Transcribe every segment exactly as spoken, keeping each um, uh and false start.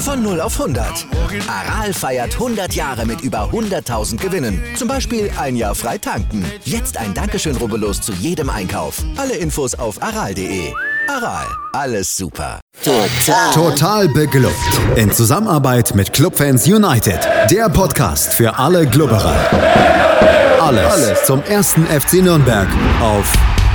Von null auf hundert. Aral feiert hundert Jahre mit über hunderttausend Gewinnen. Zum Beispiel ein Jahr frei tanken. Jetzt ein Dankeschön, rubbellos zu jedem Einkauf. Alle Infos auf aral punkt de. Aral, alles super. Total. Total beglückt. In Zusammenarbeit mit Clubfans United. Der Podcast für alle Glubberer. Alles, alles zum ersten F C Nürnberg auf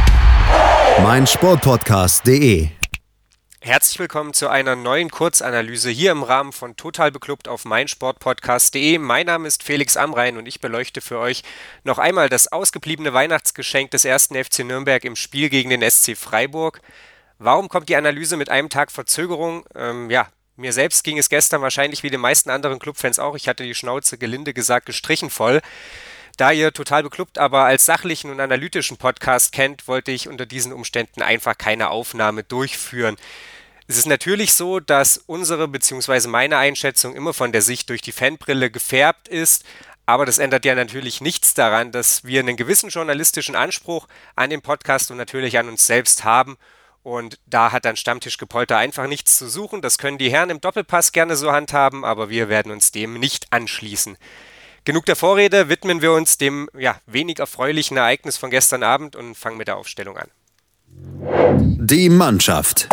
meinsportpodcast punkt de. Herzlich willkommen zu einer neuen Kurzanalyse hier im Rahmen von Total Beklubbt auf meinsportpodcast punkt de. Mein Name ist Felix Amrain und ich beleuchte für euch noch einmal das ausgebliebene Weihnachtsgeschenk des ersten F C Nürnberg im Spiel gegen den S C Freiburg. Warum kommt die Analyse mit einem Tag Verzögerung? Ähm, ja, mir selbst ging es gestern wahrscheinlich wie den meisten anderen Clubfans auch. Ich hatte die Schnauze, gelinde gesagt, gestrichen voll. Da ihr Total Beklubbt aber als sachlichen und analytischen Podcast kennt, wollte ich unter diesen Umständen einfach keine Aufnahme durchführen. Es ist natürlich so, dass unsere bzw. meine Einschätzung immer von der Sicht durch die Fanbrille gefärbt ist, aber das ändert ja natürlich nichts daran, dass wir einen gewissen journalistischen Anspruch an den Podcast und natürlich an uns selbst haben. Und da hat dann Stammtischgepolter einfach nichts zu suchen. Das können die Herren im Doppelpass gerne so handhaben, aber wir werden uns dem nicht anschließen. Genug der Vorrede, widmen wir uns dem ja, wenig erfreulichen Ereignis von gestern Abend und fangen mit der Aufstellung an. Die Mannschaft.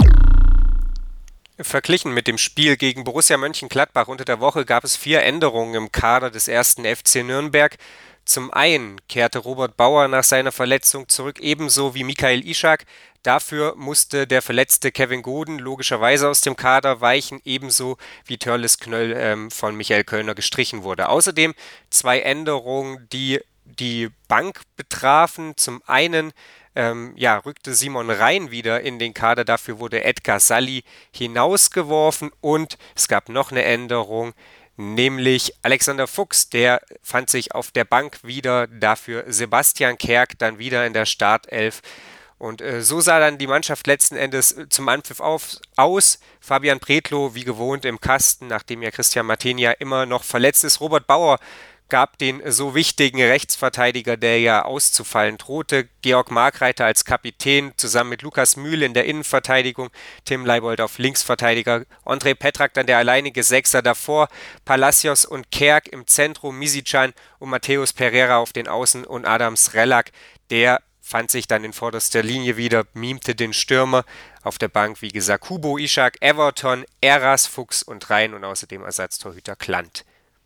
Verglichen mit dem Spiel gegen Borussia Mönchengladbach unter der Woche gab es vier Änderungen im Kader des ersten F C Nürnberg. Zum einen kehrte Robert Bauer nach seiner Verletzung zurück, ebenso wie Michael Ishak. Dafür musste der verletzte Kevin Goden logischerweise aus dem Kader weichen, ebenso wie Törles Knöll ähm, von Michael Kölner gestrichen wurde. Außerdem zwei Änderungen, die die Bank betrafen. Zum einen ähm, ja, rückte Simon Rhein wieder in den Kader, dafür wurde Edgar Salli hinausgeworfen und es gab noch eine Änderung, nämlich Alexander Fuchs, der fand sich auf der Bank wieder, dafür Sebastian Kerk dann wieder in der Startelf. Und äh, so sah dann die Mannschaft letzten Endes zum Anpfiff auf, aus. Fabian Pretlo wie gewohnt im Kasten, nachdem ja Christian Martenia immer noch verletzt ist. Robert Bauer gab den so wichtigen Rechtsverteidiger, der ja auszufallen drohte. Georg Markreiter als Kapitän, zusammen mit Lukas Mühl in der Innenverteidigung, Tim Leibold auf Linksverteidiger, Ondrej Petrak dann der alleinige Sechser davor, Palacios und Kerk im Zentrum, Misicjan und Matthäus Pereira auf den Außen und Adam Srelak, der fand sich dann in vorderster Linie wieder, mimte den Stürmer. Auf der Bank, wie gesagt, Hubo, Ishak, Everton, Eras, Fuchs und Rhein und außerdem Ersatztorhüter Klant.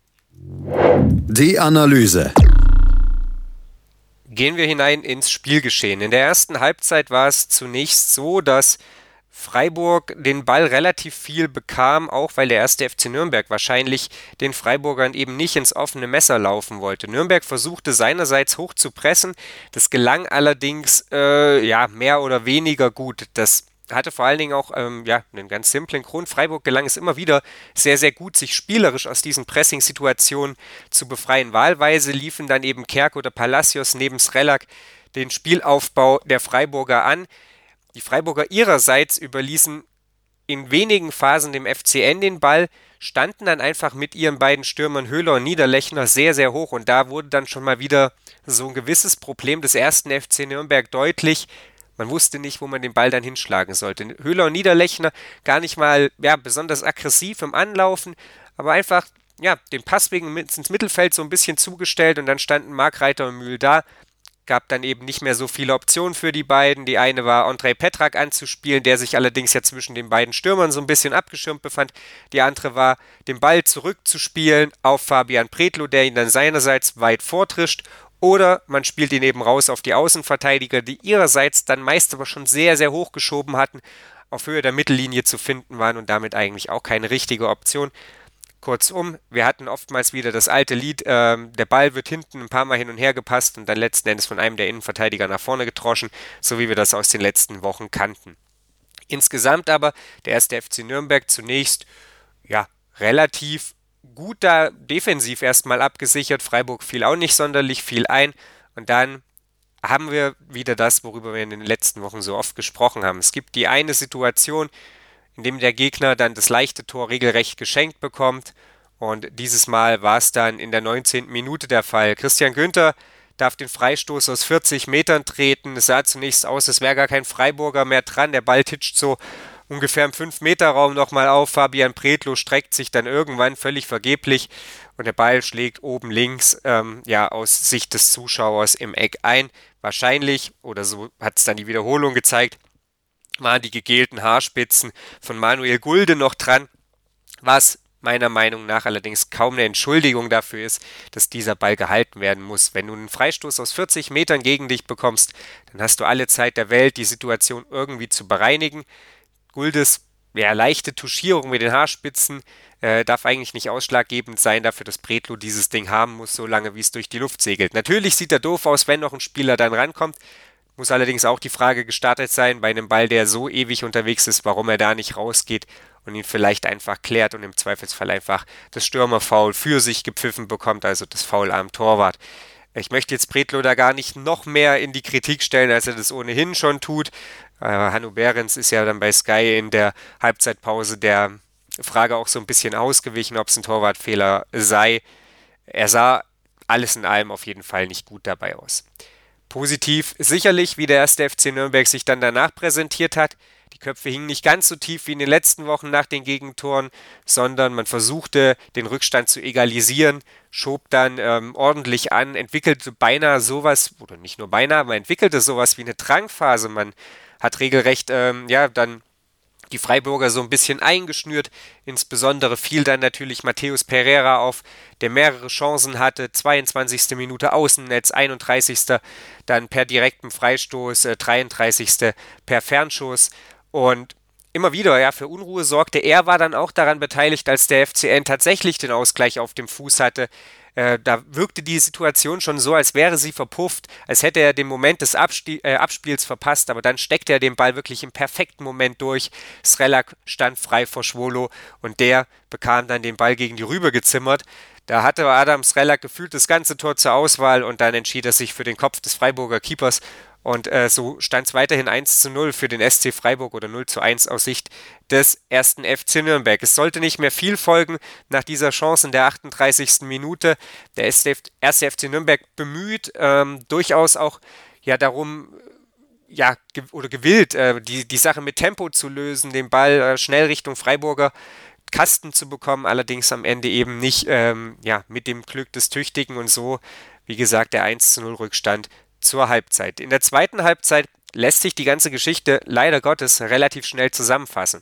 Die Analyse. Gehen wir hinein ins Spielgeschehen. In der ersten Halbzeit war es zunächst so, dass Freiburg den Ball relativ viel bekam, auch weil der erste F C Nürnberg wahrscheinlich den Freiburgern eben nicht ins offene Messer laufen wollte. Nürnberg versuchte seinerseits hoch zu pressen, das gelang allerdings äh, ja, mehr oder weniger gut. Das hatte vor allen Dingen auch ähm, ja, einen ganz simplen Grund. Freiburg gelang es immer wieder sehr, sehr gut, sich spielerisch aus diesen Pressing-Situationen zu befreien. Wahlweise liefen dann eben Kerk oder Palacios neben Srelak den Spielaufbau der Freiburger an. Die Freiburger ihrerseits überließen in wenigen Phasen dem F C N den Ball, standen dann einfach mit ihren beiden Stürmern Höhler und Niederlechner sehr, sehr hoch und da wurde dann schon mal wieder so ein gewisses Problem des ersten F C Nürnberg deutlich. Man wusste nicht, wo man den Ball dann hinschlagen sollte. Höhler und Niederlechner gar nicht mal ja, besonders aggressiv im Anlaufen, aber einfach ja, den Passweg ins Mittelfeld so ein bisschen zugestellt und dann standen Markreiter und Mühl da. Gab dann eben nicht mehr so viele Optionen für die beiden. Die eine war Ondrej Petrak anzuspielen, der sich allerdings ja zwischen den beiden Stürmern so ein bisschen abgeschirmt befand. Die andere war, den Ball zurückzuspielen auf Fabian Pretlo, der ihn dann seinerseits weit vortrischt. Oder man spielt ihn eben raus auf die Außenverteidiger, die ihrerseits dann meist aber schon sehr, sehr hoch geschoben hatten, auf Höhe der Mittellinie zu finden waren und damit eigentlich auch keine richtige Option. Kurzum, wir hatten oftmals wieder das alte Lied, äh, der Ball wird hinten ein paar Mal hin und her gepasst und dann letzten Endes von einem der Innenverteidiger nach vorne getroschen, so wie wir das aus den letzten Wochen kannten. Insgesamt aber der erste F C Nürnberg zunächst ja relativ gut da defensiv erstmal abgesichert, Freiburg fiel auch nicht sonderlich viel ein und dann haben wir wieder das, worüber wir in den letzten Wochen so oft gesprochen haben. Es gibt die eine Situation, in dem der Gegner dann das leichte Tor regelrecht geschenkt bekommt. Und dieses Mal war es dann in der neunzehnten Minute der Fall. Christian Günther darf den Freistoß aus vierzig Metern treten. Es sah zunächst aus, als wäre gar kein Freiburger mehr dran. Der Ball titscht so ungefähr im fünf Meter Raum nochmal auf. Fabian Bredlow streckt sich dann irgendwann völlig vergeblich und der Ball schlägt oben links ähm, ja aus Sicht des Zuschauers im Eck ein. Wahrscheinlich, oder so hat es dann die Wiederholung gezeigt, waren die gegelten Haarspitzen von Manuel Gulde noch dran, was meiner Meinung nach allerdings kaum eine Entschuldigung dafür ist, dass dieser Ball gehalten werden muss. Wenn du einen Freistoß aus vierzig Metern gegen dich bekommst, dann hast du alle Zeit der Welt, die Situation irgendwie zu bereinigen. Guldes ja, leichte Touchierung mit den Haarspitzen äh, darf eigentlich nicht ausschlaggebend sein dafür, dass Bredlow dieses Ding haben muss, solange wie es durch die Luft segelt. Natürlich sieht er doof aus, wenn noch ein Spieler dann rankommt. Muss allerdings auch die Frage gestartet sein, bei einem Ball, der so ewig unterwegs ist, warum er da nicht rausgeht und ihn vielleicht einfach klärt und im Zweifelsfall einfach das Stürmerfoul für sich gepfiffen bekommt, also das Foul am Torwart. Ich möchte jetzt Bredlow da gar nicht noch mehr in die Kritik stellen, als er das ohnehin schon tut. Äh, Hanno Behrens ist ja dann bei Sky in der Halbzeitpause der Frage auch so ein bisschen ausgewichen, ob es ein Torwartfehler sei. Er sah alles in allem auf jeden Fall nicht gut dabei aus. Positiv sicherlich, wie der erste F C Nürnberg sich dann danach präsentiert hat. Die Köpfe hingen nicht ganz so tief wie in den letzten Wochen nach den Gegentoren, sondern man versuchte, den Rückstand zu egalisieren, schob dann ähm, ordentlich an, entwickelte beinahe sowas, oder nicht nur beinahe, man entwickelte sowas wie eine Drangphase. Man hat regelrecht, ähm, ja, dann die Freiburger so ein bisschen eingeschnürt. Insbesondere fiel dann natürlich Matheus Pereira auf, der mehrere Chancen hatte. zweiundzwanzigste Minute Außennetz, einunddreißigste dann per direktem Freistoß, äh, dreiunddreißigste per Fernschuss. Und immer wieder ja, für Unruhe sorgte. Er war dann auch daran beteiligt, als der F C N tatsächlich den Ausgleich auf dem Fuß hatte. Äh, da wirkte die Situation schon so, als wäre sie verpufft, als hätte er den Moment des Abstie- äh, Abspiels verpasst, aber dann steckte er den Ball wirklich im perfekten Moment durch. Srelak stand frei vor Schwolo und der bekam dann den Ball gegen die Rübe gezimmert. Da hatte Adam Srelak gefühlt das ganze Tor zur Auswahl und dann entschied er sich für den Kopf des Freiburger Keepers. Und äh, so stand es weiterhin eins zu null für den S C Freiburg oder null zu eins aus Sicht des ersten F C Nürnberg. Es sollte nicht mehr viel folgen nach dieser Chance in der achtunddreißigsten Minute. Der erste F C Nürnberg bemüht, ähm, durchaus auch ja darum, ja, ge- oder gewillt, äh, die, die Sache mit Tempo zu lösen, den Ball äh, schnell Richtung Freiburger Kasten zu bekommen, allerdings am Ende eben nicht ähm, ja, mit dem Glück des Tüchtigen und so, wie gesagt, der eins zu null Rückstand zur Halbzeit. In der zweiten Halbzeit lässt sich die ganze Geschichte leider Gottes relativ schnell zusammenfassen.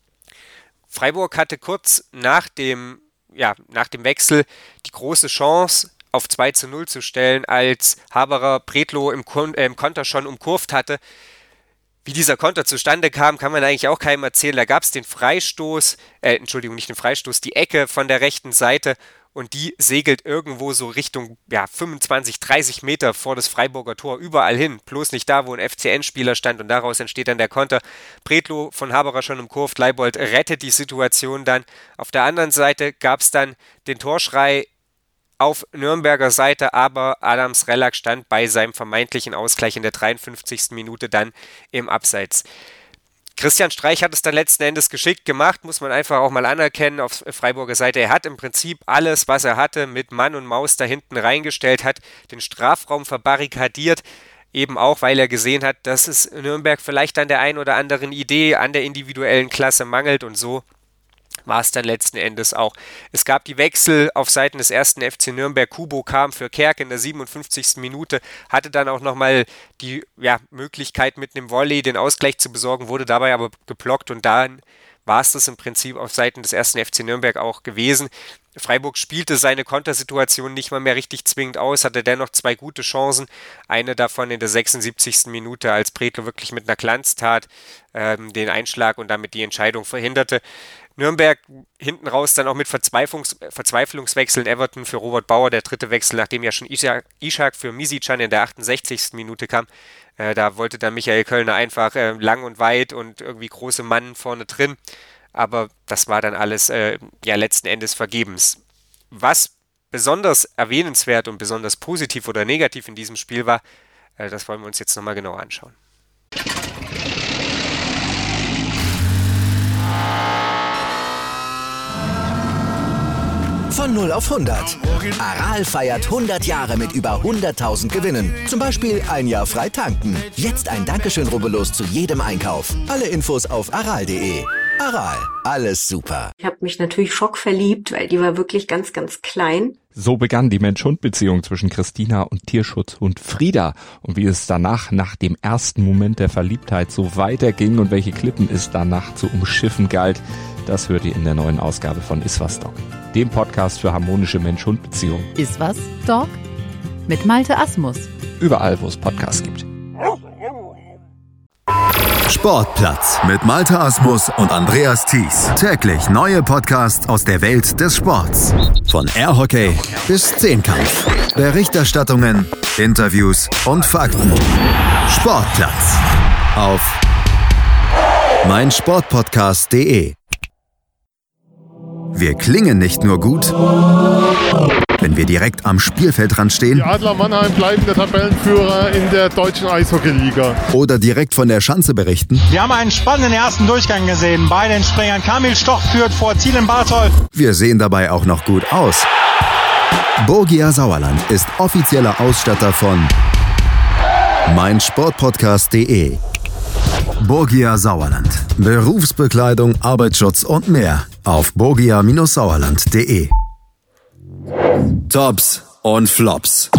Freiburg hatte kurz nach dem, ja, nach dem Wechsel die große Chance, auf zwei zu null zu stellen, als Haberer Bredlow im, Kon- äh, im Konter schon umkurvt hatte. Wie dieser Konter zustande kam, kann man eigentlich auch keinem erzählen. Da gab es den Freistoß, äh, Entschuldigung, nicht den Freistoß, die Ecke von der rechten Seite und die segelt irgendwo so Richtung ja, fünfundzwanzig, dreißig Meter vor das Freiburger Tor überall hin. Bloß nicht da, wo ein F C N-Spieler stand und daraus entsteht dann der Konter. Bredlow von Haberer schon umkurvt, Leibold rettet die Situation dann. Auf der anderen Seite gab es dann den Torschrei auf Nürnberger Seite, aber Adam Srelak stand bei seinem vermeintlichen Ausgleich in der dreiundfünfzigsten Minute dann im Abseits. Christian Streich hat es dann letzten Endes geschickt gemacht, muss man einfach auch mal anerkennen auf Freiburger Seite. Er hat im Prinzip alles, was er hatte, mit Mann und Maus da hinten reingestellt, hat den Strafraum verbarrikadiert, eben auch, weil er gesehen hat, dass es Nürnberg vielleicht an der einen oder anderen Idee, an der individuellen Klasse mangelt und so war es dann letzten Endes auch. Es gab die Wechsel auf Seiten des ersten F C Nürnberg. Kubo kam für Kerk in der siebenundfünfzigsten Minute, hatte dann auch nochmal die ja, Möglichkeit mit einem Volley den Ausgleich zu besorgen, wurde dabei aber geblockt und dann war es das im Prinzip auf Seiten des ersten F C Nürnberg auch gewesen. Freiburg spielte seine Kontersituation nicht mal mehr richtig zwingend aus, hatte dennoch zwei gute Chancen. Eine davon in der sechsundsiebzigsten Minute, als Bredlow wirklich mit einer Glanztat ähm, den Einschlag und damit die Entscheidung verhinderte. Nürnberg hinten raus dann auch mit Verzweiflungs- Verzweiflungswechseln. Everton für Robert Bauer, der dritte Wechsel, nachdem ja schon Ishak, Ishak für Misicjan in der achtundsechzigsten Minute kam. Äh, da wollte dann Michael Kölner einfach äh, lang und weit und irgendwie große Mann vorne drin. Aber das war dann alles äh, ja letzten Endes vergebens. Was besonders erwähnenswert und besonders positiv oder negativ in diesem Spiel war, äh, das wollen wir uns jetzt nochmal genauer anschauen. Von null auf hundert. Aral feiert hundert Jahre mit über hunderttausend Gewinnen. Zum Beispiel ein Jahr frei tanken. Jetzt ein Dankeschön, rubbellos zu jedem Einkauf. Alle Infos auf aral punkt de. Aral, alles super. Ich habe mich natürlich schockverliebt, weil die war wirklich ganz, ganz klein. So begann die Mensch-Hund-Beziehung zwischen Christina und Tierschutzhund Frieda. Und wie es danach, nach dem ersten Moment der Verliebtheit, so weiterging und welche Klippen es danach zu umschiffen galt, das hört ihr in der neuen Ausgabe von Iswas Dog, dem Podcast für harmonische Mensch-Hund-Beziehungen. Iswas Dog mit Malte Asmus. Überall, wo es Podcasts gibt. Sportplatz mit Malte Asmus und Andreas Thies. Täglich neue Podcasts aus der Welt des Sports. Von Airhockey bis Zehnkampf. Berichterstattungen, Interviews und Fakten. Sportplatz auf meinsportpodcast punkt de. Wir klingen nicht nur gut, wenn wir direkt am Spielfeldrand stehen. Die Adler Mannheim bleiben der Tabellenführer in der deutschen Eishockeyliga. Oder direkt von der Schanze berichten. Wir haben einen spannenden ersten Durchgang gesehen. Bei den Springern Kamil Stoch führt vor Ziel in Bartol. Wir sehen dabei auch noch gut aus. Borgia Sauerland ist offizieller Ausstatter von meinsportpodcast punkt de. Borgia Sauerland. Berufsbekleidung, Arbeitsschutz und mehr auf borgia Sauerland punkt de. Tops und Flops.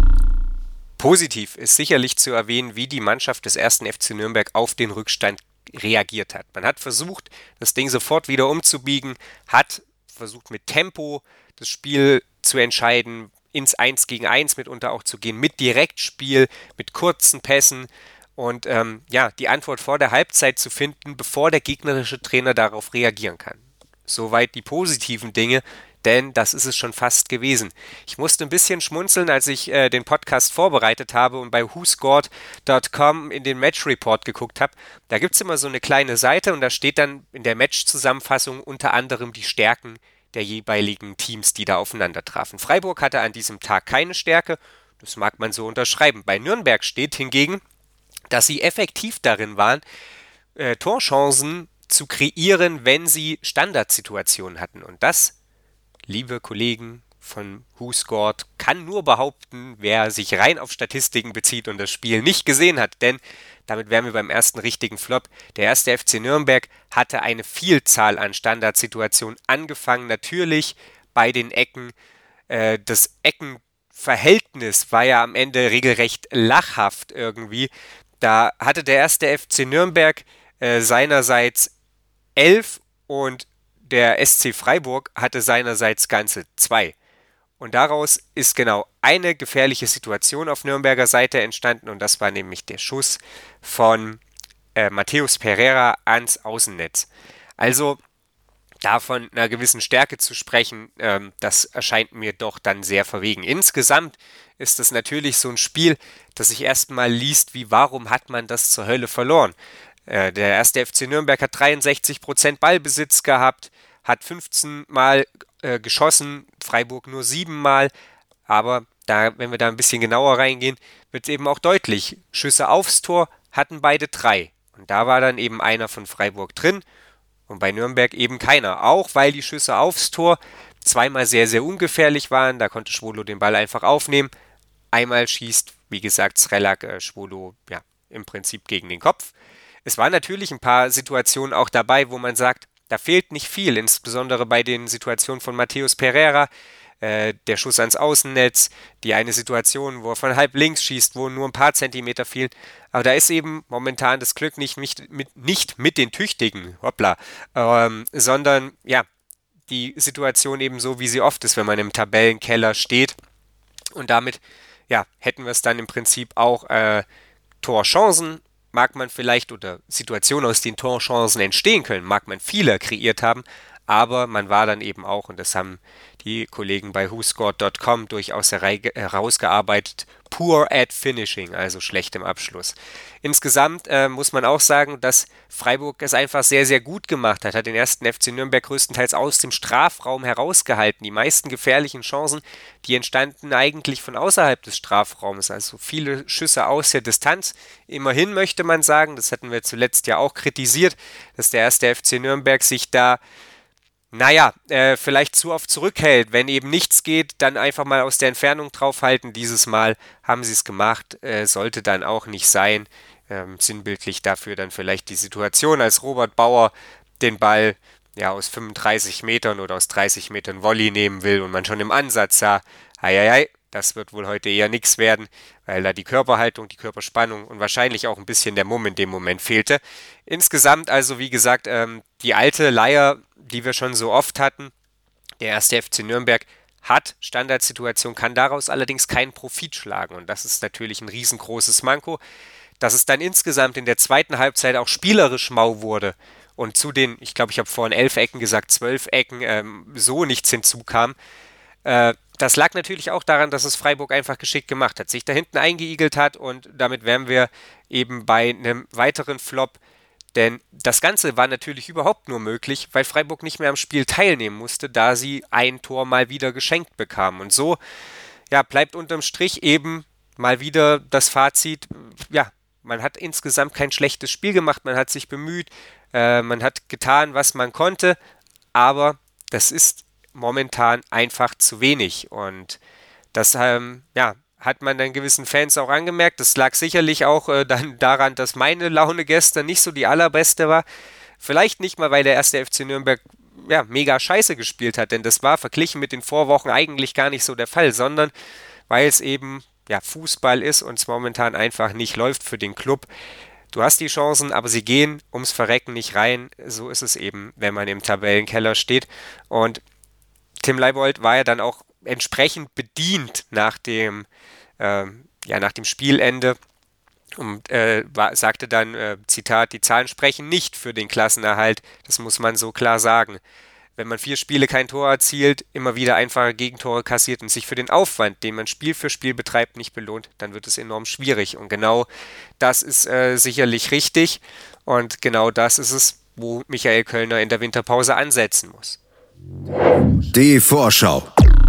Positiv ist sicherlich zu erwähnen, wie die Mannschaft des ersten F C Nürnberg auf den Rückstand reagiert hat. Man hat versucht, das Ding sofort wieder umzubiegen, hat versucht mit Tempo das Spiel zu entscheiden, ins eins gegen eins mitunter auch zu gehen, mit Direktspiel, mit kurzen Pässen und ähm, ja, die Antwort vor der Halbzeit zu finden, bevor der gegnerische Trainer darauf reagieren kann. Soweit die positiven Dinge, denn das ist es schon fast gewesen. Ich musste ein bisschen schmunzeln, als ich äh, den Podcast vorbereitet habe und bei who scored dot com in den Match-Report geguckt habe. Da gibt es immer so eine kleine Seite und da steht dann in der Match-Zusammenfassung unter anderem die Stärken der jeweiligen Teams, die da aufeinander trafen. Freiburg hatte an diesem Tag keine Stärke, das mag man so unterschreiben. Bei Nürnberg steht hingegen, dass sie effektiv darin waren, äh, Torchancen zu kreieren, wenn sie Standardsituationen hatten. Und das, liebe Kollegen von Who Scored, kann nur behaupten, wer sich rein auf Statistiken bezieht und das Spiel nicht gesehen hat, denn damit wären wir beim ersten richtigen Flop. Der erste F C Nürnberg hatte eine Vielzahl an Standardsituationen, angefangen natürlich bei den Ecken. Äh, das Eckenverhältnis war ja am Ende regelrecht lachhaft irgendwie. Da hatte der erste F C Nürnberg äh, seinerseits elf und der S C Freiburg hatte seinerseits ganze zwei. Und daraus ist genau eine gefährliche Situation auf Nürnberger Seite entstanden und das war nämlich der Schuss von äh, Matheus Pereira ans Außennetz. Also davon einer gewissen Stärke zu sprechen, ähm, das erscheint mir doch dann sehr verwegen. Insgesamt ist es natürlich so ein Spiel, das sich erstmal liest wie, warum hat man das zur Hölle verloren? Äh, der erste F C Nürnberg hat dreiundsechzig Prozent Ballbesitz gehabt, hat fünfzehn Mal äh, geschossen, Freiburg nur sieben Mal, aber da, wenn wir da ein bisschen genauer reingehen, wird es eben auch deutlich, Schüsse aufs Tor hatten beide drei und da war dann eben einer von Freiburg drin und bei Nürnberg eben keiner, auch weil die Schüsse aufs Tor zweimal sehr, sehr ungefährlich waren, da konnte Schwolo den Ball einfach aufnehmen, einmal schießt, wie gesagt, Srelak äh, Schwolo ja, im Prinzip gegen den Kopf. Es waren natürlich ein paar Situationen auch dabei, wo man sagt, da fehlt nicht viel, insbesondere bei den Situationen von Matheus Pereira, äh, der Schuss ans Außennetz, die eine Situation, wo er von halb links schießt, wo nur ein paar Zentimeter fehlen. Aber da ist eben momentan das Glück nicht mit, mit, nicht mit den Tüchtigen, hoppla, ähm, sondern ja, die Situation eben so, wie sie oft ist, wenn man im Tabellenkeller steht. Und damit ja, hätten wir es dann im Prinzip auch äh, Torchancen, mag man vielleicht, oder Situationen, aus denen Torchancen entstehen können, mag man viele kreiert haben, aber man war dann eben auch, und das haben die Kollegen bei who scored dot com durchaus herausgearbeitet, poor at finishing, also schlecht im Abschluss. Insgesamt äh, muss man auch sagen, dass Freiburg es einfach sehr, sehr gut gemacht hat, hat den ersten F C Nürnberg größtenteils aus dem Strafraum herausgehalten. Die meisten gefährlichen Chancen, die entstanden eigentlich von außerhalb des Strafraums, also viele Schüsse aus der Distanz. Immerhin möchte man sagen, das hatten wir zuletzt ja auch kritisiert, dass der erste F C Nürnberg sich da naja, äh, vielleicht zu oft zurückhält. Wenn eben nichts geht, dann einfach mal aus der Entfernung draufhalten. Dieses Mal haben sie es gemacht, äh, sollte dann auch nicht sein. Ähm, sinnbildlich dafür dann vielleicht die Situation, als Robert Bauer den Ball ja aus fünfunddreißig Metern oder aus dreißig Metern Volley nehmen will und man schon im Ansatz sah, heieiei, das wird wohl heute eher nichts werden, weil da die Körperhaltung, die Körperspannung und wahrscheinlich auch ein bisschen der Mumm in dem Moment fehlte. Insgesamt also, wie gesagt, ähm, die alte Leier, die wir schon so oft hatten, der erste F C Nürnberg hat Standardsituation, kann daraus allerdings keinen Profit schlagen und das ist natürlich ein riesengroßes Manko. Dass es dann insgesamt in der zweiten Halbzeit auch spielerisch mau wurde und zu den, ich glaube, ich habe vorhin elf Ecken gesagt, zwölf Ecken, ähm, so nichts hinzukam, äh, das lag natürlich auch daran, dass es Freiburg einfach geschickt gemacht hat, sich da hinten eingeigelt hat und damit wären wir eben bei einem weiteren Flop, denn das Ganze war natürlich überhaupt nur möglich, weil Freiburg nicht mehr am Spiel teilnehmen musste, da sie ein Tor mal wieder geschenkt bekamen und so, ja, bleibt unterm Strich eben mal wieder das Fazit, ja, man hat insgesamt kein schlechtes Spiel gemacht, man hat sich bemüht, äh, man hat getan, was man konnte, aber das ist momentan einfach zu wenig und das ähm, ja, hat man dann gewissen Fans auch angemerkt. Das lag sicherlich auch äh, dann daran, dass meine Laune gestern nicht so die allerbeste war. Vielleicht nicht mal, weil der erste F C Nürnberg ja, mega scheiße gespielt hat, denn das war verglichen mit den Vorwochen eigentlich gar nicht so der Fall, sondern weil es eben ja, Fußball ist und es momentan einfach nicht läuft für den Club. Du hast die Chancen, aber sie gehen ums Verrecken nicht rein. So ist es eben, wenn man im Tabellenkeller steht. Und Tim Leibold war ja dann auch entsprechend bedient nach dem, äh, ja, nach dem Spielende und äh, war, sagte dann, äh, Zitat, die Zahlen sprechen nicht für den Klassenerhalt. Das muss man so klar sagen. Wenn man vier Spiele kein Tor erzielt, immer wieder einfache Gegentore kassiert und sich für den Aufwand, den man Spiel für Spiel betreibt, nicht belohnt, dann wird es enorm schwierig. Und genau das ist äh, sicherlich richtig. Und genau das ist es, wo Michael Kölner in der Winterpause ansetzen muss. Die Vorschau.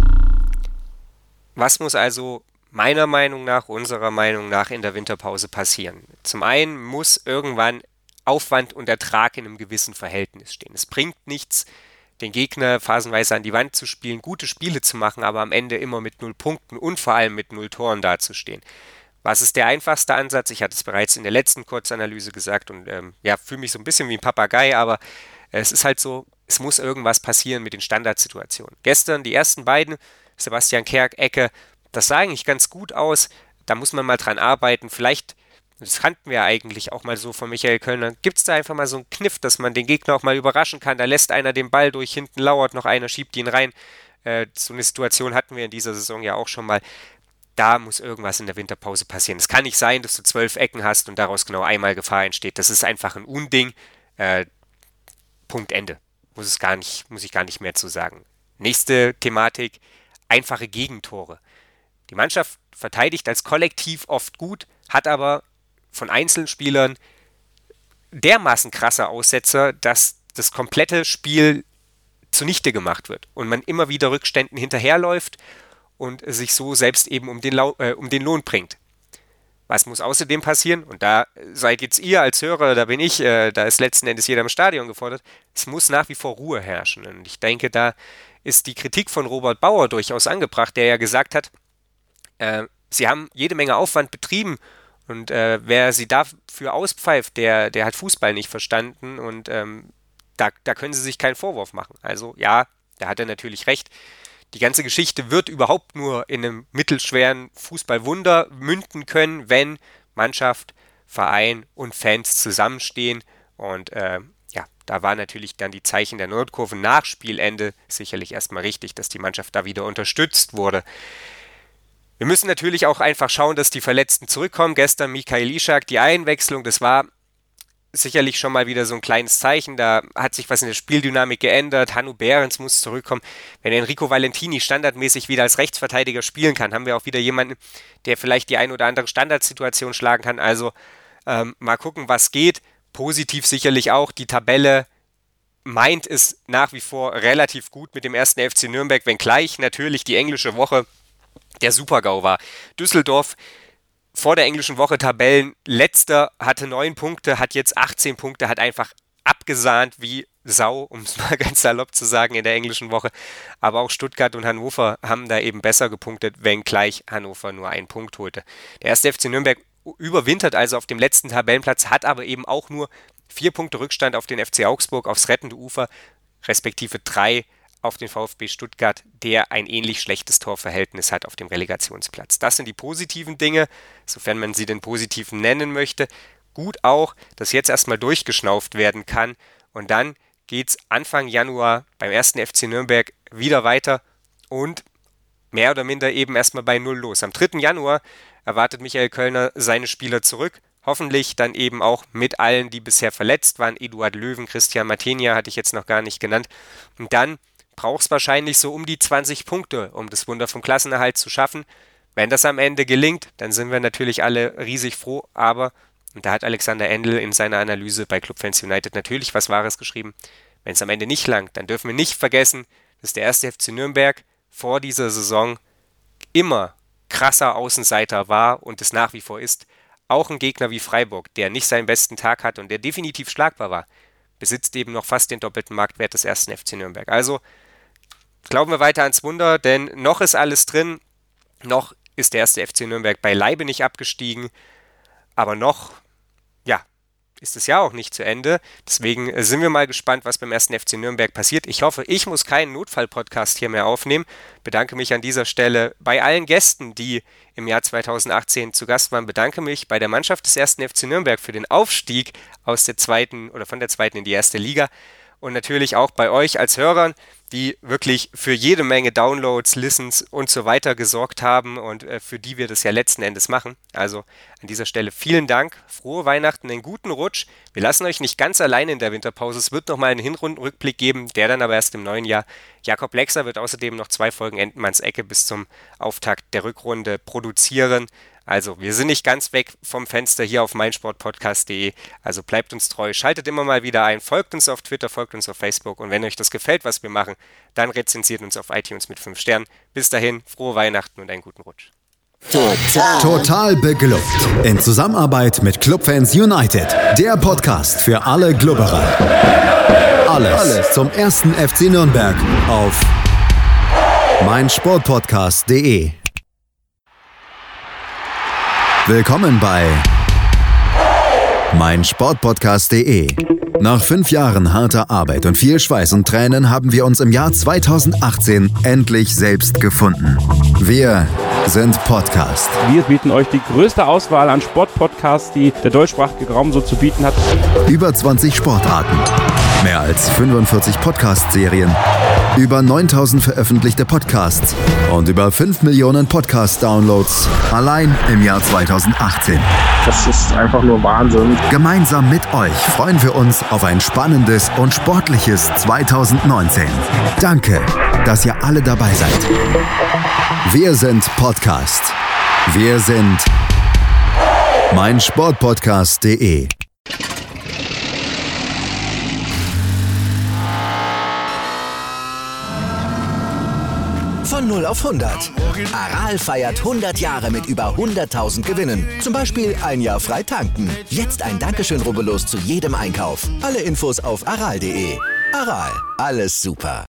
Was muss also meiner Meinung nach, unserer Meinung nach in der Winterpause passieren? Zum einen muss irgendwann Aufwand und Ertrag in einem gewissen Verhältnis stehen. Es bringt nichts, den Gegner phasenweise an die Wand zu spielen, gute Spiele zu machen, aber am Ende immer mit null Punkten und vor allem mit null Toren dazustehen. Was ist der einfachste Ansatz? Ich hatte es bereits in der letzten Kurzanalyse gesagt und ähm, ja, fühle mich so ein bisschen wie ein Papagei, aber äh, es ist halt so, es muss irgendwas passieren mit den Standardsituationen. Gestern die ersten beiden, Sebastian Kerk, Ecke, das sah eigentlich ganz gut aus, da muss man mal dran arbeiten, vielleicht, das kannten wir eigentlich auch mal so von Michael Kölner, gibt es da einfach mal so einen Kniff, dass man den Gegner auch mal überraschen kann, da lässt einer den Ball durch, hinten lauert noch einer, schiebt ihn rein, äh, so eine Situation hatten wir in dieser Saison ja auch schon mal. Da muss irgendwas in der Winterpause passieren. Es kann nicht sein, dass du zwölf Ecken hast und daraus genau einmal Gefahr entsteht. Das ist einfach ein Unding. Äh, Punkt Ende. Muss es gar nicht, muss ich gar nicht mehr zu sagen. Nächste Thematik, einfache Gegentore. Die Mannschaft verteidigt als Kollektiv oft gut, hat aber von Einzelspielern dermaßen krasse Aussetzer, dass das komplette Spiel zunichte gemacht wird und man immer wieder Rückständen hinterherläuft und sich so selbst eben um den, Lau- äh, um den Lohn bringt. Was muss außerdem passieren? Und da seid jetzt ihr als Hörer, da bin ich, äh, da ist letzten Endes jeder im Stadion gefordert, es muss nach wie vor Ruhe herrschen. Und ich denke, da ist die Kritik von Robert Bauer durchaus angebracht, der ja gesagt hat, äh, sie haben jede Menge Aufwand betrieben und äh, wer sie dafür auspfeift, der, der hat Fußball nicht verstanden und ähm, da, da können sie sich keinen Vorwurf machen. Also ja, da hat er natürlich recht. Die ganze Geschichte wird überhaupt nur in einem mittelschweren Fußballwunder münden können, wenn Mannschaft, Verein und Fans zusammenstehen. Und äh, ja, da war natürlich dann die Zeichen der Nordkurve nach Spielende sicherlich erstmal richtig, dass die Mannschaft da wieder unterstützt wurde. Wir müssen natürlich auch einfach schauen, dass die Verletzten zurückkommen. Gestern Michael Ishak, die Einwechslung, das war sicherlich schon mal wieder so ein kleines Zeichen, da hat sich was in der Spieldynamik geändert, Hanno Behrens muss zurückkommen, wenn Enrico Valentini standardmäßig wieder als Rechtsverteidiger spielen kann, haben wir auch wieder jemanden, der vielleicht die ein oder andere Standardsituation schlagen kann, also ähm, mal gucken, was geht, positiv sicherlich auch, die Tabelle meint es nach wie vor relativ gut mit dem ersten F C Nürnberg, wenngleich natürlich die englische Woche der Super-GAU war. Düsseldorf vor der englischen Woche Tabellenletzter, hatte neun Punkte, hat jetzt achtzehn Punkte, hat einfach abgesahnt wie Sau, um es mal ganz salopp zu sagen, in der englischen Woche. Aber auch Stuttgart und Hannover haben da eben besser gepunktet, wenngleich Hannover nur einen Punkt holte. Der erste F C Nürnberg überwintert also auf dem letzten Tabellenplatz, hat aber eben auch nur vier Punkte Rückstand auf den F C Augsburg, aufs rettende Ufer, respektive drei auf den VfB Stuttgart, der ein ähnlich schlechtes Torverhältnis hat auf dem Relegationsplatz. Das sind die positiven Dinge, sofern man sie den positiven nennen möchte. Gut auch, dass jetzt erstmal durchgeschnauft werden kann und dann geht es Anfang Januar beim ersten F C Nürnberg wieder weiter und mehr oder minder eben erstmal bei Null los. Am dritten Januar erwartet Michael Kölner seine Spieler zurück. Hoffentlich dann eben auch mit allen, die bisher verletzt waren. Eduard Löwen, Christian Matenia hatte ich jetzt noch gar nicht genannt. Und dann braucht es wahrscheinlich so um die zwanzig Punkte, um das Wunder vom Klassenerhalt zu schaffen. Wenn das am Ende gelingt, dann sind wir natürlich alle riesig froh. Aber, und da hat Alexander Endl in seiner Analyse bei Clubfans United natürlich was Wahres geschrieben, wenn es am Ende nicht langt, dann dürfen wir nicht vergessen, dass der erste F C Nürnberg vor dieser Saison immer krasser Außenseiter war und es nach wie vor ist. Auch ein Gegner wie Freiburg, der nicht seinen besten Tag hat und der definitiv schlagbar war, besitzt eben noch fast den doppelten Marktwert des ersten F C Nürnberg. Also glauben wir weiter ans Wunder, denn noch ist alles drin, noch ist der erste F C Nürnberg beileibe nicht abgestiegen, aber noch, ja, ist das Jahr auch nicht zu Ende. Deswegen sind wir mal gespannt, was beim ersten F C Nürnberg passiert. Ich hoffe, ich muss keinen Notfall-Podcast hier mehr aufnehmen. Bedanke mich an dieser Stelle bei allen Gästen, die im Jahr zweitausendachtzehn zu Gast waren. Bedanke mich bei der Mannschaft des ersten F C Nürnberg für den Aufstieg aus der zweiten oder von der zweiten in die erste Liga. Und natürlich auch bei euch als Hörern, die wirklich für jede Menge Downloads, Listens und so weiter gesorgt haben und äh, für die wir das ja letzten Endes machen. Also an dieser Stelle vielen Dank, frohe Weihnachten, einen guten Rutsch. Wir lassen euch nicht ganz alleine in der Winterpause. Es wird nochmal einen Hinrundenrückblick geben, der dann aber erst im neuen Jahr. Jakob Lexer wird außerdem noch zwei Folgen Entenmanns Ecke bis zum Auftakt der Rückrunde produzieren. Also, wir sind nicht ganz weg vom Fenster hier auf meinsportpodcast punkt de, also bleibt uns treu, schaltet immer mal wieder ein, folgt uns auf Twitter, folgt uns auf Facebook und wenn euch das gefällt, was wir machen, dann rezensiert uns auf iTunes mit fünf Sternen. Bis dahin, frohe Weihnachten und einen guten Rutsch. Total. Total beglückt. In Zusammenarbeit mit Clubfans United. Der Podcast für alle Glubberer. Alles, Alles zum ersten F C Nürnberg auf meinsportpodcast punkt de. Willkommen bei meinsportpodcast punkt de. Nach fünf Jahren harter Arbeit und viel Schweiß und Tränen haben wir uns im Jahr zweitausendachtzehn endlich selbst gefunden. Wir sind Podcast. Wir bieten euch die größte Auswahl an Sportpodcasts, die der deutschsprachige Raum so zu bieten hat. Über zwanzig Sportarten, mehr als fünfundvierzig Podcast-Serien, über neuntausend veröffentlichte Podcasts und über fünf Millionen Podcast-Downloads allein im Jahr zweitausendachtzehn. Das ist einfach nur Wahnsinn. Gemeinsam mit euch freuen wir uns auf ein spannendes und sportliches zweitausendneunzehn. Danke, dass ihr alle dabei seid. Wir sind Podcast. Wir sind meinsportpodcast punkt de. Von null auf hundert. Aral feiert hundert Jahre mit über hunderttausend Gewinnen. Zum Beispiel ein Jahr frei tanken. Jetzt ein Dankeschön, rubbellos zu jedem Einkauf. Alle Infos auf aral punkt de. Aral, alles super.